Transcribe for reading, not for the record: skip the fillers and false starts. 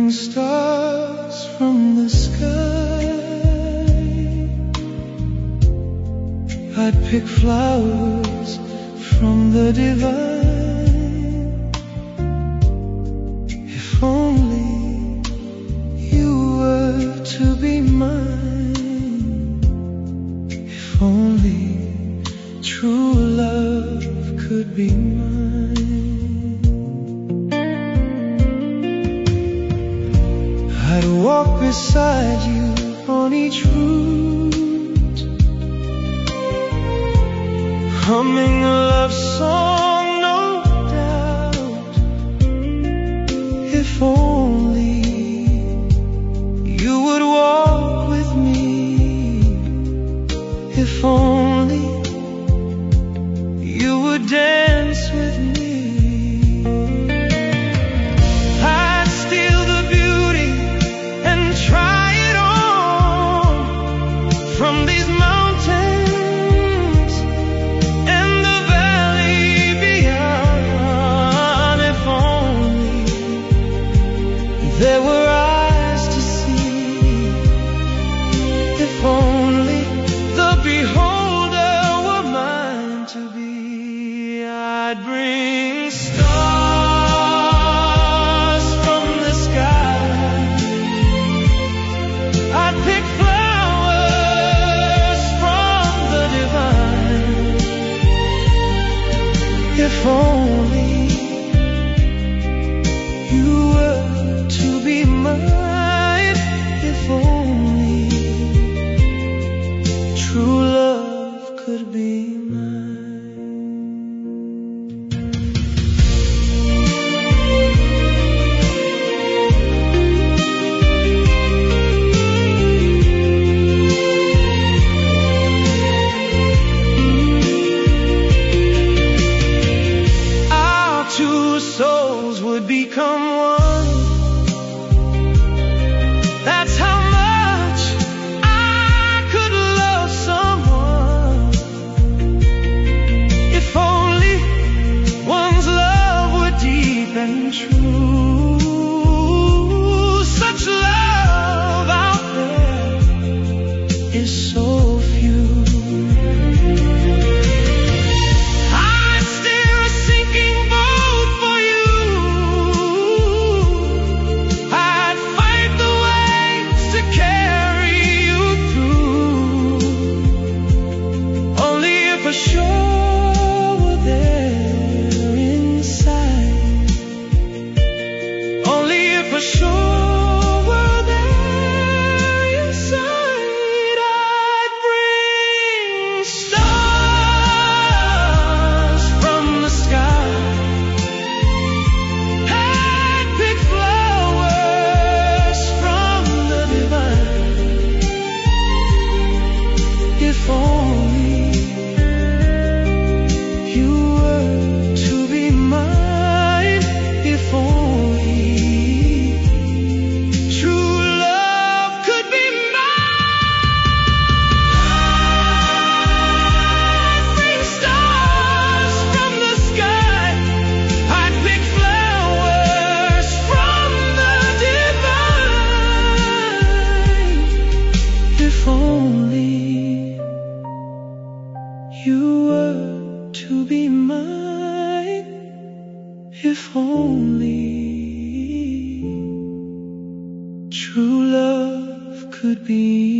bring stars from the sky. I'd pick flowers from the divine. If only you were to be mine. If only true love could be mine. I'd walk beside you on each route, humming a love song, no doubt. If only you would walk with me. If only you would dance with me. I'd steal the beauty and try it on from these mountains and the valley beyond. If only there were eyes to see. If only the beholder were mine to be. I'd bring stars from the sky. I'd pick flowers from the divine. If only you were to be mine. If only true love could be mine. Our two souls would become one. That's how much I could love someone. If only one's love were deep and true. Such love out there is so few. I'd steer a sinking boat for you. I'd fight the waves to carry you through. Only if a shore were there inside. Only if a shore were there inside. I'd bring stars from the sky. I'd pick flowers from the divine. If only you were to be mine. If only true love could be mine. Bring stars from the sky. I'd pick flowers from the divine. If only you were to be mine. If only true love could be